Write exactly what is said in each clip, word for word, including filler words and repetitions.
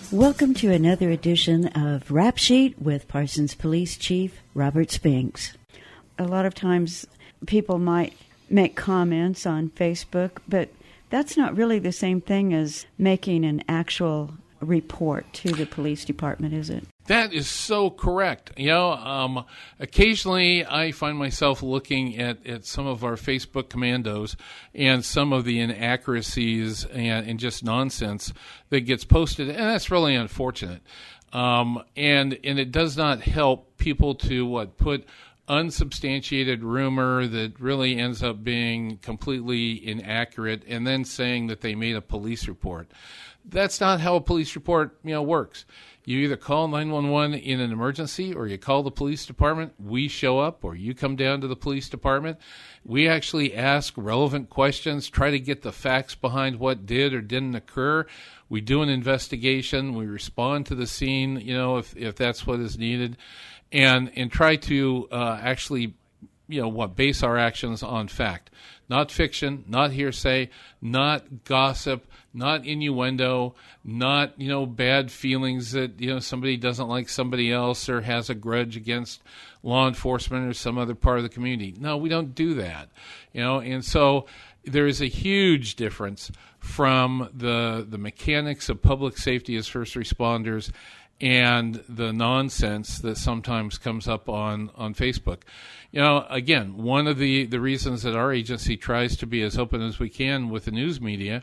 Welcome to another edition of Rap Sheet with Parsons Police Chief Robert Spinks. A lot of times people might make comments on Facebook, but that's not really the same thing as making an actual report to the police department, is it? That is so correct. You know, um, occasionally I find myself looking at, at some of our Facebook commandos and some of the inaccuracies and, and just nonsense that gets posted, and that's really unfortunate. Um, and and it does not help people to what put unsubstantiated rumor that really ends up being completely inaccurate, and then saying that they made a police report. That's not how a police report, you know, works. You either call nine one one in an emergency, or you call the police department. We show up, or you come down to the police department. We actually ask relevant questions, try to get the facts behind what did or didn't occur. We do an investigation. We respond to the scene, you know, if if that's what is needed, and and try to uh, actually, you know, what base our actions on fact, not fiction, not hearsay, not gossip, not innuendo, not, you know, bad feelings that, you know, somebody doesn't like somebody else or has a grudge against law enforcement or some other part of the community. No, we don't do that, you know, and so there is a huge difference from the the mechanics of public safety as first responders and the nonsense that sometimes comes up on, on Facebook. You know, again, one of the, the reasons that our agency tries to be as open as we can with the news media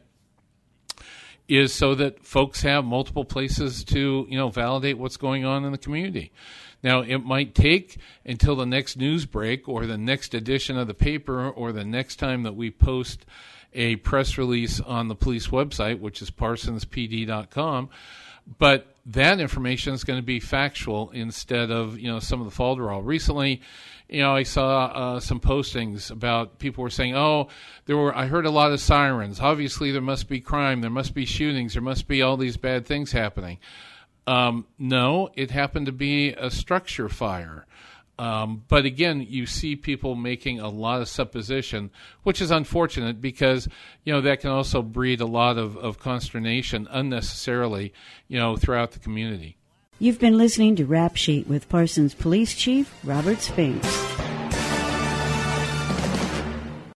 is so that folks have multiple places to, you know, validate what's going on in the community. Now, it might take until the next news break or the next edition of the paper or the next time that we post a press release on the police website, which is parsons p d dot com, but that information is going to be factual instead of, you know, some of the falderall. Recently, you know, I saw uh, some postings about people were saying, oh, there were, I heard a lot of sirens. Obviously, there must be crime. There must be shootings. There must be all these bad things happening. Um, no, it happened to be a structure fire. Um, but again, you see people making a lot of supposition, which is unfortunate because, you know, that can also breed a lot of, of consternation unnecessarily, you know, throughout the community. You've been listening to Rap Sheet with Parsons Police Chief Robert Spinks.